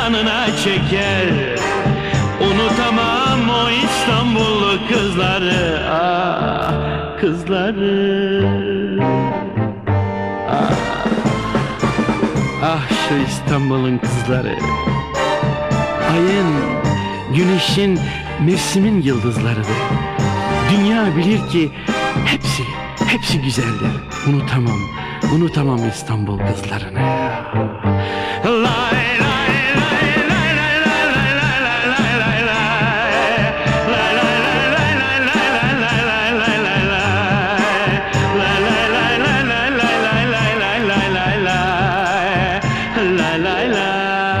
yanına çeker. Unutamam o İstanbullu kızları, ah kızları. Ah şu İstanbul'un kızları. Ayın, güneşin, mevsimin yıldızlarıdır. Dünya bilir ki hepsi güzeldir. Unutamam İstanbul kızlarını. Lay lay lay lay lay lay lay lay lay lay lay. Lay lay lay lay lay lay lay lay lay lay lay. Lay lay lay lay lay lay lay lay lay lay lay. Lay lay lay.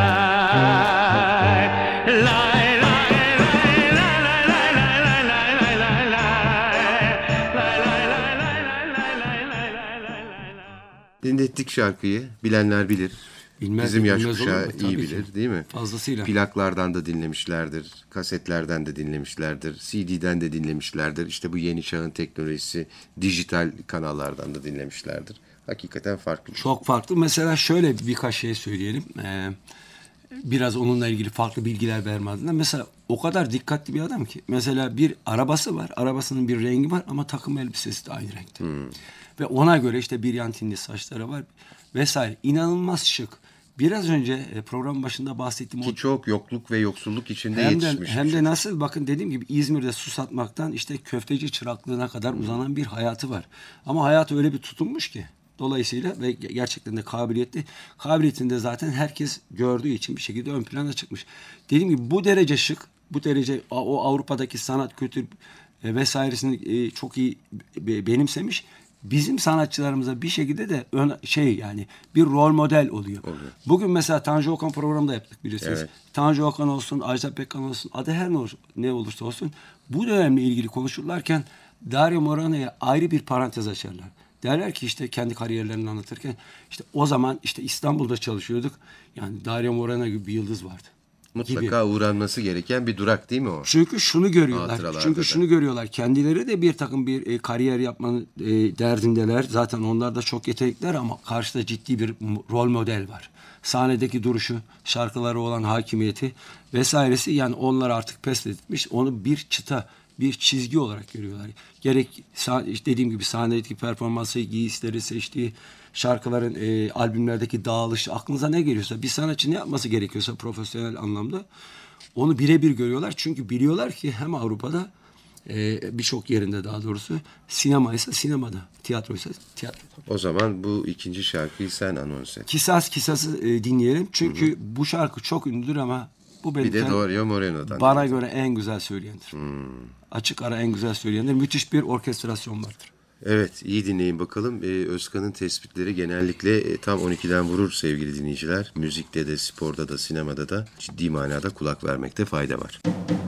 Dinlettik şarkıyı. Bilenler bilir. Bizim yaş bilmez kuşağı olur mu? iyi Tabii bilir ki. değil mi? Fazlasıyla. Plaklardan da dinlemişlerdir. Kasetlerden de dinlemişlerdir. CD'den de dinlemişlerdir. İşte bu yeni çağın teknolojisi dijital kanallardan da dinlemişlerdir. Hakikaten farklı. Çok farklı. Mesela şöyle birkaç şey söyleyelim. Biraz onunla ilgili farklı bilgiler verme adına. Mesela o kadar dikkatli bir adam ki. Mesela bir arabası var. Arabasının bir rengi var ama takım elbisesi de aynı renkte. Ve ona göre işte bir yantinli saçları var vesaire. İnanılmaz şık. Biraz önce program başında bahsettiğim Ki çok yokluk ve yoksulluk içinde hem yetişmiş. de nasıl bakın dediğim gibi İzmir'de su satmaktan işte köfteci çıraklığına kadar uzanan bir hayatı var. Ama hayatı öyle bir tutunmuş ki. Dolayısıyla ve gerçekten de kabiliyetli. Kabiliyetinde zaten herkes gördüğü için bir şekilde ön plana çıkmış. Dediğim gibi bu derece şık, bu derece o Avrupa'daki sanat, kültür vesairesini çok iyi benimsemiş. Bizim sanatçılarımıza bir şekilde de yani bir rol model oluyor. Bugün mesela Tanju Okan programında yaptık bilirsiniz. Evet. Tanju Okan olsun, Ajda Pekkan olsun, adı her ne olursa olsun bu dönemle ilgili konuşurlarken Dario Moreno'ya ayrı bir parantez açarlar. Derler ki işte kendi kariyerlerini anlatırken işte o zaman işte İstanbul'da çalışıyorduk. Yani Dario Moreno gibi bir yıldız vardı. Mutlaka uğranması gereken bir durak değil mi o? Çünkü şunu görüyorlar. Kendileri de bir takım bir kariyer yapmanın derdindeler. Zaten onlar da çok yetenekliler ama karşıda ciddi bir rol model var. Sahnedeki duruşu, şarkılara olan hakimiyeti vesairesi yani onlar artık pes etmiş. Onu bir çıta, bir çizgi olarak görüyorlar. Gerek dediğim gibi sahnedeki performansı, giysileri, seçtiği şarkıların albümlerdeki dağılışı aklınıza ne geliyorsa bir sanatçı ne yapması gerekiyorsa profesyonel anlamda onu birebir görüyorlar. Çünkü biliyorlar ki hem Avrupa'da birçok yerinde daha doğrusu sinema ise sinemada, tiyatro ise tiyatroda. O zaman bu ikinci şarkıyı sen anons et. Kisası dinleyelim. Çünkü bu şarkı çok ünlüdür ama bu benim bir de Dario Moreno'dan. Bana göre en güzel söyleyendir. Açık ara en güzel söyleyendir. Müthiş bir orkestrasyon vardır. Evet, iyi dinleyin bakalım. Özkan'ın tespitleri genellikle tam 12'den vurur sevgili dinleyiciler. Müzikte de, sporda da, sinemada da ciddi manada kulak vermekte fayda var.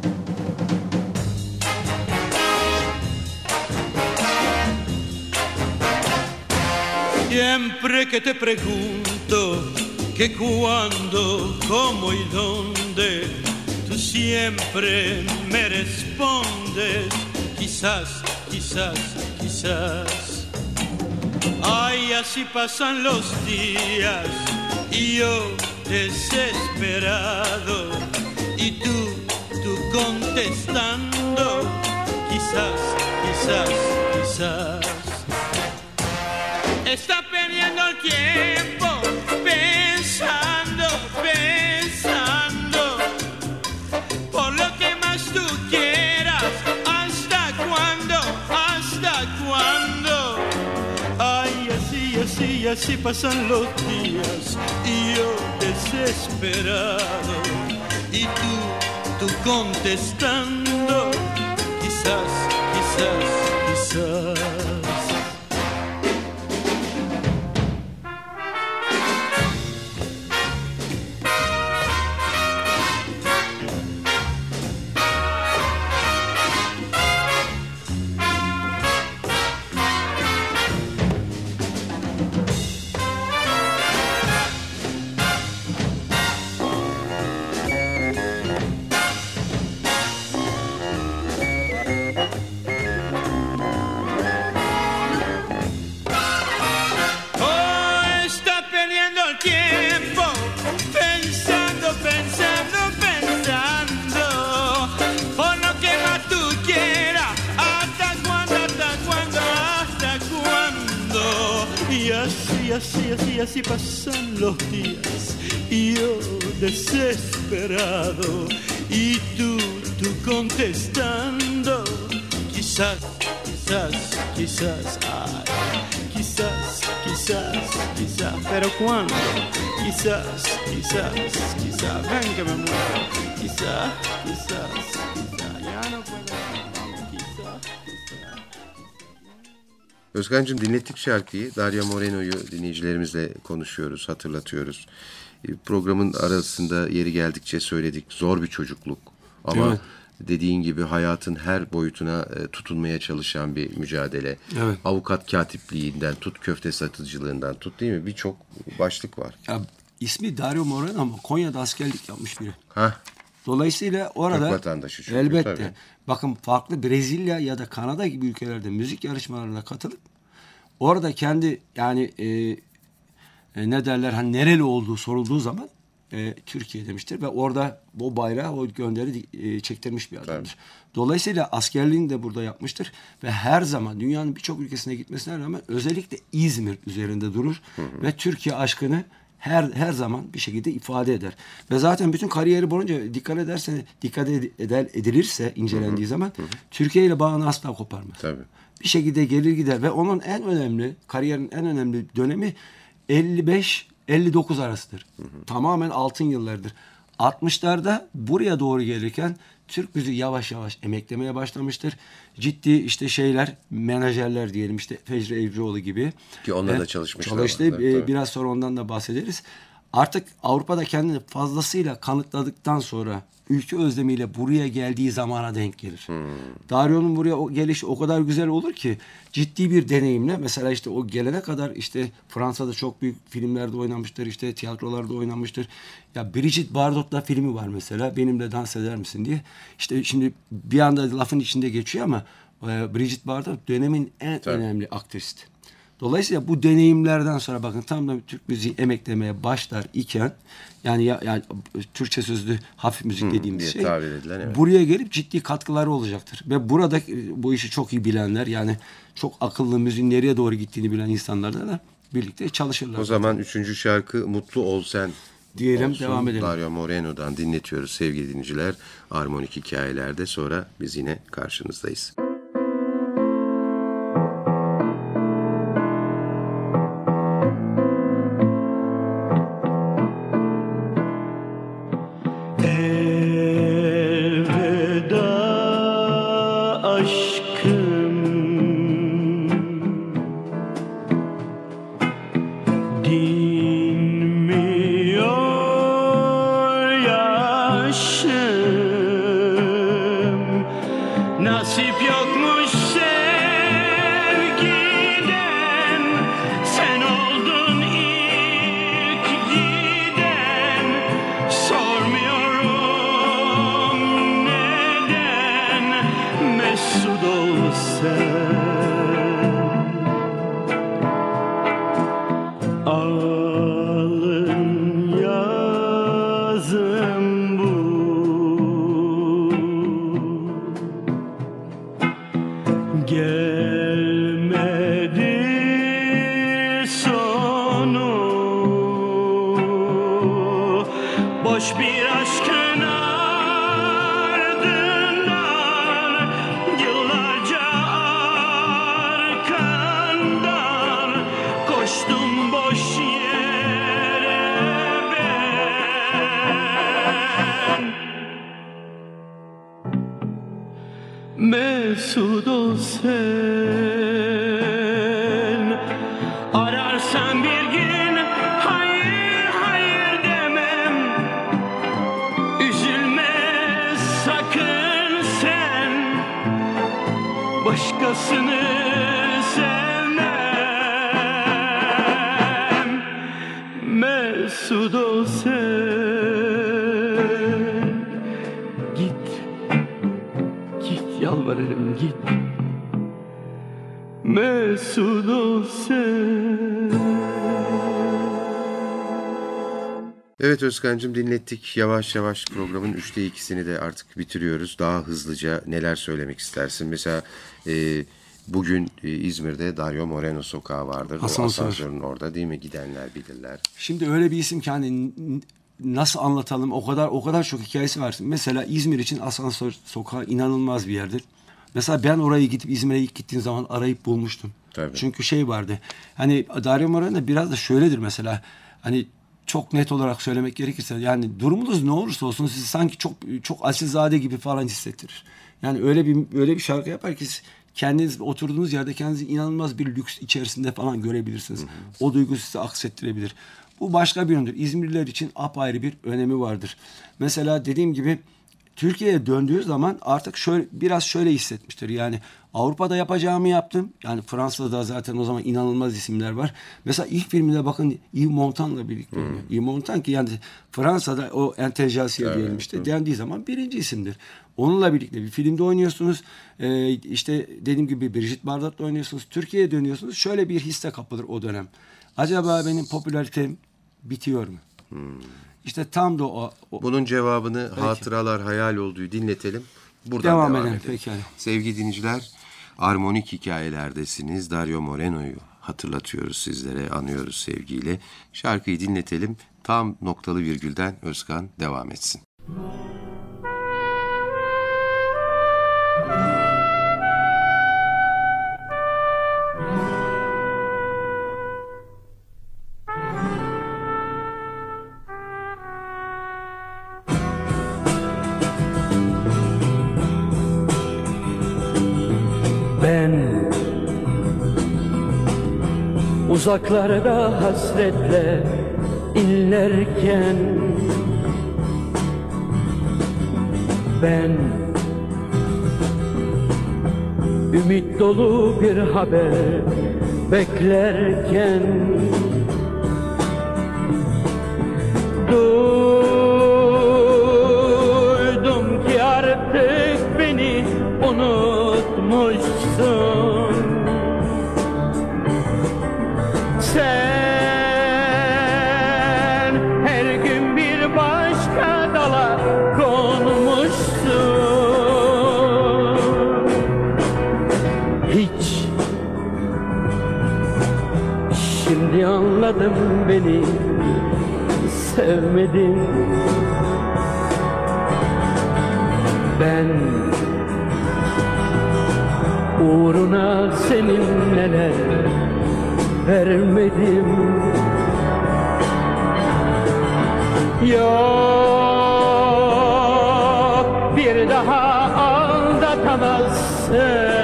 Siempre que te pregunto que cuándo, cómo y dónde, tú siempre me respondes, quizás, quizás, quizás. Ay, así pasan los días y yo desesperado y tú contestando, quizás, quizás, quizás. Está perdiendo el tiempo pensando, pensando por lo que más tú quieras. ¿Hasta cuándo? ¿Hasta cuándo? Ay, así pasan los días y yo desesperado y tú contestando, quizás, quizás, quizás. así pasan los días y yo desesperado y tú contestando quizás, ay, quizás, pero ¿cuándo? Quizás, ven que me muero, quizás, ya no puedo, quizás. Özkan'cığım dinlettik şarkıyı. Dario Moreno'yu dinleyicilerimizle konuşuyoruz, hatırlatıyoruz. Programın arasında yeri geldikçe söyledik. Zor bir çocukluk ama evet, dediğin gibi hayatın her boyutuna tutunmaya çalışan bir mücadele. Evet. Avukat katipliğinden tut, köfte satıcılığından tut, değil mi? Birçok başlık var. ya, ismi Dario Moreno ama Konya'da askerlik yapmış biri. Hah. Dolayısıyla orada Türk vatandaşı çünkü, elbette tabii. bakın farklı Brezilya ya da Kanada gibi ülkelerde müzik yarışmalarına katılıp orada kendi yani ne derler hani nereli olduğu sorulduğu zaman Türkiye demiştir ve orada o bayrağı o gönderi çektirmiş bir adamdır. Tabii. Dolayısıyla askerliğini de burada yapmıştır ve her zaman dünyanın birçok ülkesine gitmesine rağmen özellikle İzmir üzerinde durur ve Türkiye aşkını her zaman bir şekilde ifade eder. Ve zaten bütün kariyeri boyunca dikkat edilirse incelendiği zaman Türkiye ile bağını asla koparmaz. Tabii. Bir şekilde gelir gider ve onun kariyerin en önemli dönemi 55-59 arasıdır. Tamamen altın yıllardır. 60'larda buraya doğru gelirken Türk müziği yavaş yavaş emeklemeye başlamıştır. Ciddi işte menajerler diyelim işte Fecri Evcioğlu gibi. Ki onunla da çalışmışlar. Çalıştı. Biraz sonra ondan da bahsederiz. Artık Avrupa'da kendini fazlasıyla kanıtladıktan sonra ülke özlemiyle buraya geldiği zamana denk gelir. Dario'nun buraya gelişi o kadar güzel olur ki ciddi bir deneyimle mesela işte o gelene kadar işte Fransa'da çok büyük filmlerde oynamıştır, işte tiyatrolarda oynamıştır. Ya Brigitte Bardot'la filmi var mesela, Benimle Dans Eder Misin diye. İşte şimdi bir anda lafın içinde geçiyor ama Brigitte Bardot dönemin en önemli aktristi. Dolayısıyla bu deneyimlerden sonra bakın tam da Türk müziği emeklemeye başlar iken yani Türkçe sözlü hafif müzik dediğimiz şey tabir edilen, evet. Buraya gelip ciddi katkıları olacaktır. Ve burada bu işi çok iyi bilenler yani çok akıllı müziğin nereye doğru gittiğini bilen insanlarla da birlikte çalışırlar. O zaman 3. şarkı Mutlu Ol Sen diyelim, olsun. devam edelim. Dario Moreno'dan dinletiyoruz sevgili dinleyiciler. Armonik Hikayelerde, sonra biz yine karşınızdayız. Nasip yokmuş sevgiden, sen oldun ilk giden. Sormuyorum neden, mesut ol sen. Alın yazım bu, gelmedi sonu. Boş bir aşkın ardından, yıllarca arkandan koştum boş yere ben. Mesut ol sen, ararsan bir gün hayır hayır demem. Üzülme sakın sen, başkasını sevmem. Mesut ol sen, yalvarırım git, mesut ol sen. Evet Özkan'cığım, dinlettik. Yavaş yavaş programın 3'te 2'sini de artık bitiriyoruz. Daha hızlıca neler söylemek istersin? Mesela Bugün İzmir'de Dario Moreno sokağı vardır. O Asansör. asansörün orada değil mi? Gidenler bilirler. Şimdi öyle bir isim ki hani nasıl anlatalım, o kadar çok hikayesi var. Mesela İzmir için Asansör sokağı inanılmaz bir yerdir. Mesela ben orayı gidip İzmir'e ilk gittiğim zaman arayıp bulmuştum. Tabii. Çünkü şey vardı. Hani Dario Moreno biraz da şöyledir mesela. Hani çok net olarak söylemek gerekirse yani durumunuz ne olursa olsun sizi sanki çok asilzade gibi falan hissettirir. Yani öyle bir şarkı yapar ki kendiniz oturduğunuz yerde kendinizi inanılmaz bir lüks içerisinde falan görebilirsiniz. O duygu size aksettirebilir. Bu başka bir yöndür. İzmirliler için apayrı bir önemi vardır. Mesela dediğim gibi Türkiye'ye döndüğü zaman artık biraz şöyle hissetmiştir. Yani Avrupa'da yapacağımı yaptım. Yani Fransa'da zaten o zaman inanılmaz isimler var. Mesela ilk filminde bakın Yves Montan'la birlikte oynuyor. Yves Montan ki yani Fransa'da o entelejansiye diyelim işte dendiği zaman birinci isimdir. Onunla birlikte bir filmde oynuyorsunuz. İşte dediğim gibi Brigitte Bardot'la oynuyorsunuz. Türkiye'ye dönüyorsunuz. Şöyle bir hisse kapılır o dönem. Acaba benim popülaritem bitiyor mu? İşte tam da o. Bunun cevabını Peki. Hatıralar Hayal Olduğu dinletelim. Buradan Devam devam edelim. edelim. Pekala. Sevgili dinleyiciler, armonik hikayelerdesiniz. Dario Moreno'yu hatırlatıyoruz sizlere, anıyoruz sevgiyle. Şarkıyı dinletelim. Tam noktalı virgülden Özkan devam etsin. Ben uzaklarda hasretle inlerken, ben ümit dolu bir haber beklerken, duydum ki artık beni unutmuşsun. Sen her gün bir başka dala konmuşsun. Hiç şimdi anladım, beni sevmedin. Ben uğruna senin neler vermedim. Yok, bir daha aldatamazsın.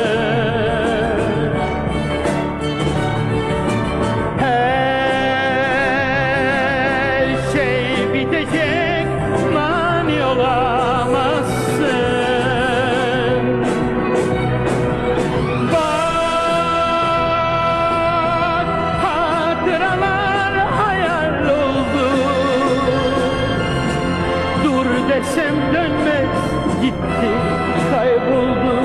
Her şey bitecek, mani olamazsın. Bak, hatıralar hayal oldu. Dur desem dönmez, gitti, kayboldu.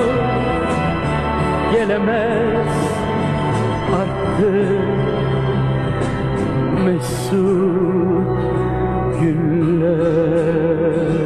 Gelemez artık mesut günler.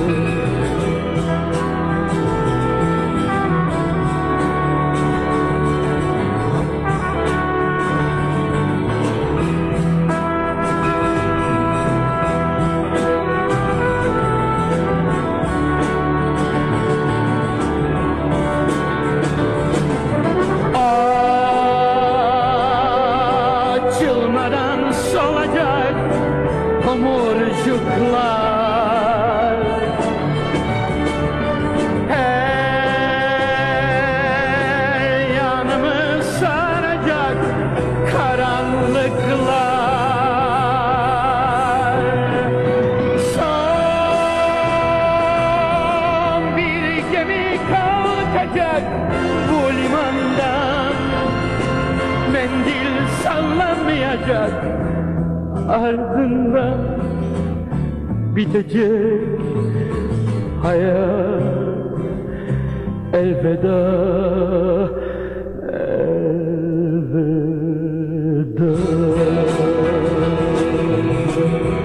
Açılmadan solacak tomurcuklar, her yanımı saracak karanlıklar. Son bir gemi kalkacak bu limandan, mendil sallanmayacak, ardından bitecek hayat. Elveda, elveda.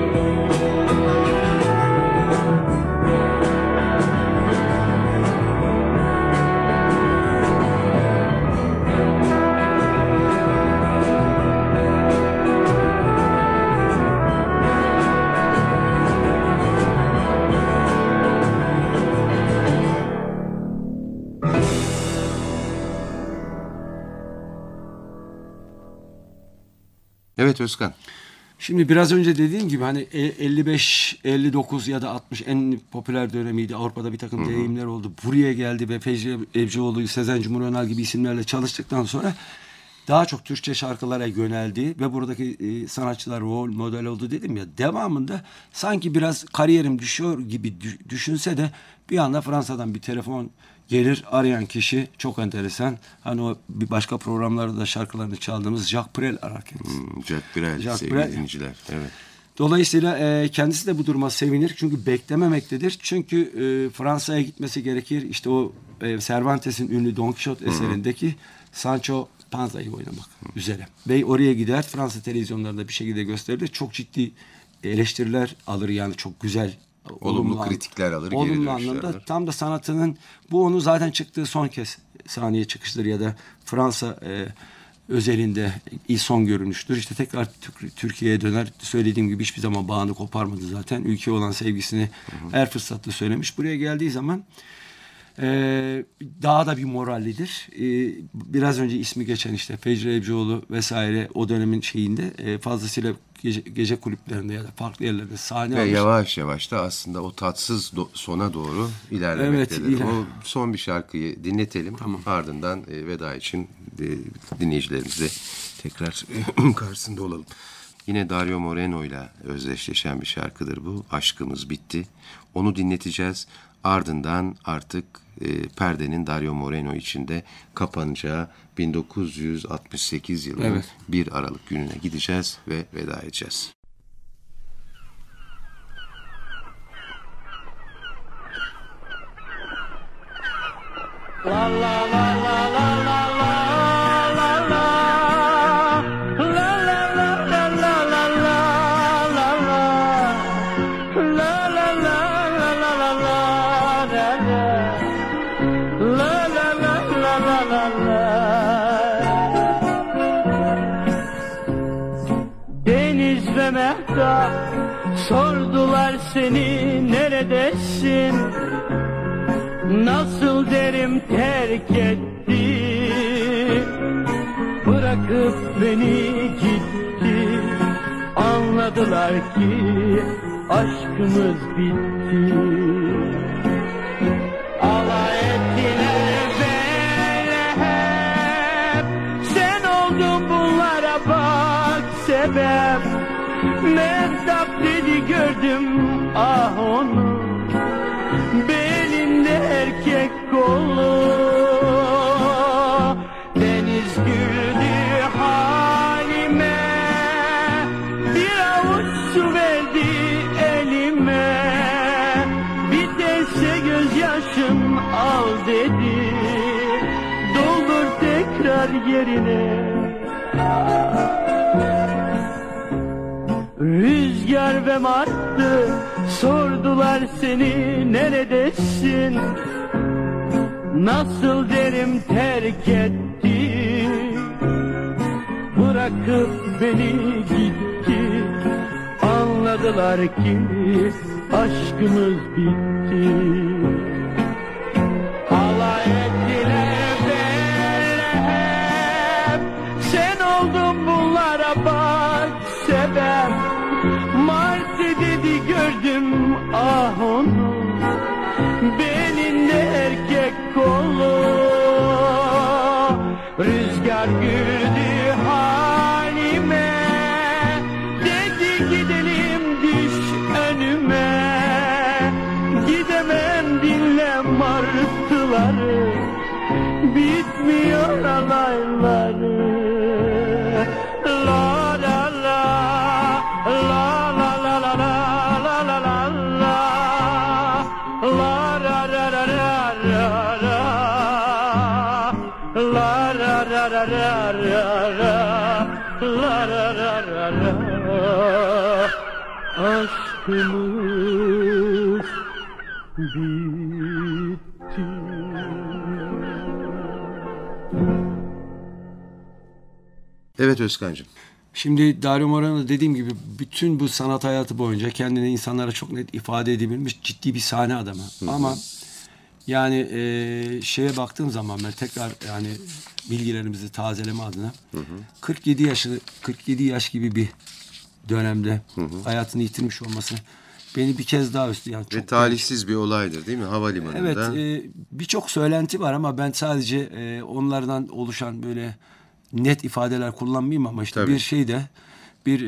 Evet Özkan. Şimdi biraz önce dediğim gibi hani 55, 59 ya da 60 en popüler dönemiydi. Avrupa'da bir takım deyimler oldu. Buraya geldi ve Fecri Ebcioğlu, Sezen Cumhuröner gibi isimlerle çalıştıktan sonra daha çok Türkçe şarkılara yöneldi ve buradaki sanatçılar rol model oldu dedim ya. Devamında sanki biraz kariyerim düşüyor gibi düşünse de bir anda Fransa'dan bir telefon gelir, arayan kişi çok enteresan. Hani o bir başka programlarda da şarkılarını çaldığımız Jacques Brel arar kendisi. Jacques Brel, Jacques sevgili Brel. dinleyiciler. Evet. Dolayısıyla kendisi de bu duruma sevinir. Çünkü beklememektedir. Çünkü Fransa'ya gitmesi gerekir. İşte o Cervantes'in ünlü Don Quixote eserindeki Sancho Panza'yı oynamak üzere. Ve oraya gider. Fransa televizyonlarında bir şekilde gösterilir. Çok ciddi eleştiriler alır yani çok güzel. Olumlu kritikler alır, geri olumlu dönüşler anlamda alır. tam da sanatının bu onun zaten çıktığı son kez sahneye çıkıştır ya da Fransa özelinde son görünüştür. İşte tekrar Türkiye'ye döner. Söylediğim gibi hiçbir zaman bağını koparmadı zaten. Ülkeye olan sevgisini her fırsatta söylemiş. Buraya geldiği zaman daha da bir morallidir. Biraz önce ismi geçen işte Fecri Ebcioğlu vesaire o dönemin şeyinde fazlasıyla gece kulüplerinde ya da farklı yerlerde sahne Ve almış. yavaş yavaş da aslında o tatsız sona doğru ilerlemektedir. Evet, O son bir şarkıyı dinletelim. Tamam. Ardından veda için dinleyicilerimize tekrar karşısında olalım. Yine Dario Moreno ile özdeşleşen bir şarkıdır bu. Aşkımız bitti. Onu dinleteceğiz. Ardından artık perdenin Dario Moreno içinde kapanacağı 1968 yılının 1 Aralık gününe gideceğiz ve veda edeceğiz. La la la la la la la la la la la la la la la la Deniz ve mehtap sordular seni neredesin? Nasıl derim terk etti, bırakıp beni gitti. Anladılar ki aşkımız bitti. Alay ettiler böyle hep, sen oldun bunlara bak sebep. Mehtap dedi gördüm ah onu, belinde erkek kolu. Deniz güldü halime, bir avuç su verdi elime. Biterse gözyaşım al dedi, doldur tekrar yerine. Rüzgar ve martı sordular seni neredesin? Nasıl derim terk etti, bırakıp beni gitti. Anladılar ki aşkımız bitti. Alay ettiler böyle hep, sen oldun bunlara bak sebep. Martı dedi gördüm ah onu, belinde erkek kolu. Rüzgar güldü halime, dedi gidelim düş önüme. Gidemem dinle martıları, bitmiyor alayları. La la la la la la la la la la la la ra ra ra ra ra ra la ra ra ra ra ra ra la ra ra ra ra. Aşkımız bitti. Evet Özkan'cığım. Şimdi Dario Moreno dediğim gibi bütün bu sanat hayatı boyunca kendini insanlara çok net ifade edebilmiş ciddi bir sahne adamı. Ama Yani şeye baktığım zaman ben tekrar yani bilgilerimizi tazeleme adına 47 yaş gibi bir dönemde hayatını yitirmiş olması beni bir kez daha üstü yani Ve çok talihsiz bir olaydır değil mi? Havalimanında. evet, birçok söylenti var ama ben sadece onlardan oluşan böyle net ifadeler kullanmayayım ama işte Tabii. bir şeyde bir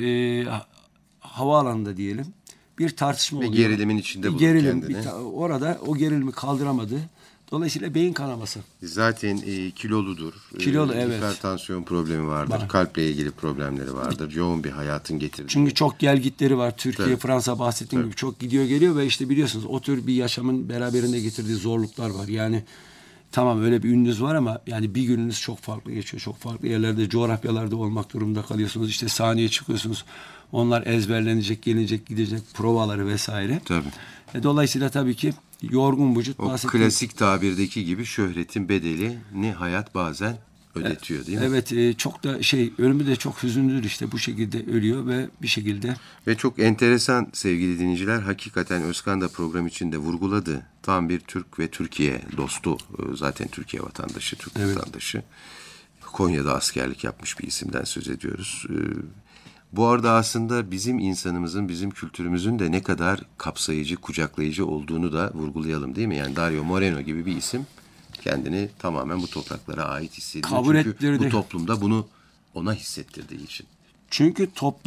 havaalanında diyelim bir tartışma Ve oluyor. gerilimin içinde Bir bulur gerilim, kendini. orada o gerilimi kaldıramadı. Dolayısıyla beyin kanaması. Zaten kiloludur. Kilolu, evet. Hipertansiyon problemi vardır. Var. Kalple ilgili problemleri vardır. Yoğun bir hayatın getirdiği. Çünkü çok gelgitleri var. Türkiye, Tabii. Fransa bahsettiğim gibi çok gidiyor geliyor ve işte biliyorsunuz o tür bir yaşamın beraberinde getirdiği zorluklar var. Yani tamam öyle bir ününüz var ama yani bir gününüz çok farklı geçiyor. Çok farklı yerlerde, coğrafyalarda olmak durumunda kalıyorsunuz. İşte sahneye çıkıyorsunuz. Onlar ezberlenecek, gelecek, gidecek provaları vesaire. Tabii. Dolayısıyla tabii ki yorgun vücut O bahsettiğim. klasik tabirdeki gibi şöhretin bedelini hayat bazen ödetiyor değil mi? Evet, çok da ölümü de çok hüzünlüdür işte bu şekilde ölüyor ve bir şekilde. Ve çok enteresan sevgili dinleyiciler. Hakikaten Özkan da program içinde vurguladı. Tam bir Türk ve Türkiye dostu. Zaten Türkiye vatandaşı, Türk vatandaşı. Konya'da askerlik yapmış bir isimden söz ediyoruz. Bu arada aslında bizim insanımızın, bizim kültürümüzün de ne kadar kapsayıcı, kucaklayıcı olduğunu da vurgulayalım değil mi? Yani Dario Moreno gibi bir isim kendini tamamen bu topraklara ait hissediyor. Kabul Çünkü ettirdi. bu toplumda bunu ona hissettirdiği için. Çünkü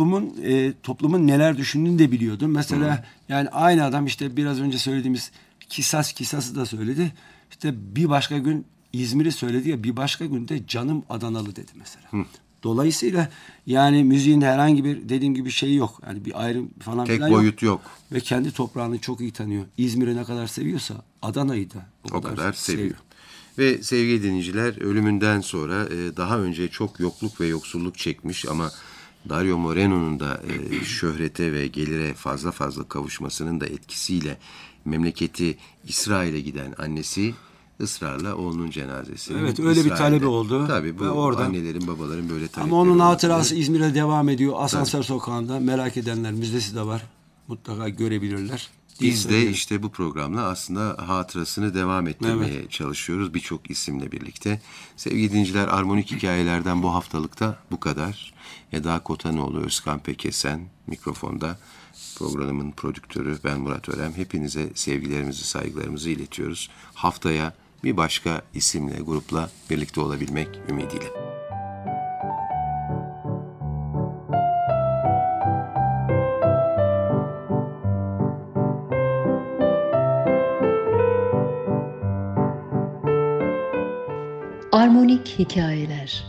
toplumun neler düşündüğünü de biliyordu. Mesela yani aynı adam işte biraz önce söylediğimiz Kisası da söyledi. İşte bir başka gün İzmir'i söyledi ya bir başka günde canım Adanalı dedi mesela. Dolayısıyla yani müziğin herhangi bir dediğim gibi şeyi yok. Yani bir ayrım falan Tek filan boyut yok. Ve kendi toprağını çok iyi tanıyor. İzmir'i ne kadar seviyorsa Adana'yı da O kadar seviyor. Ve sevgili dinleyiciler ölümünden sonra daha önce çok yokluk ve yoksulluk çekmiş ama Dario Moreno'nun da şöhrete ve gelire fazla kavuşmasının da etkisiyle memleketi İsrail'e giden annesi ısrarla oğlunun cenazesini. Evet, öyle bir talebi oldu. Tabii bu Ve oradan, annelerin babaların böyle talepleri. ama onun oldu. hatırası İzmir'de devam ediyor. Asansör Sokağı'nda merak edenler müzesi de var. Mutlaka görebilirler. Biz de işte bu programla aslında hatırasını devam ettirmeye çalışıyoruz birçok isimle birlikte. Sevgili dinleyiciler Armonik Hikayelerden bu haftalıkta bu kadar. Eda Kotanoğlu, Özkan Pekesen mikrofonda. Programın prodüktörü ben Murat Örem. Hepinize sevgilerimizi, saygılarımızı iletiyoruz. Haftaya bir başka isimle, grupla birlikte olabilmek ümidiyle. Armonik Hikayeler.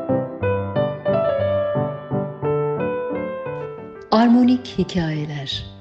Armonik Hikayeler.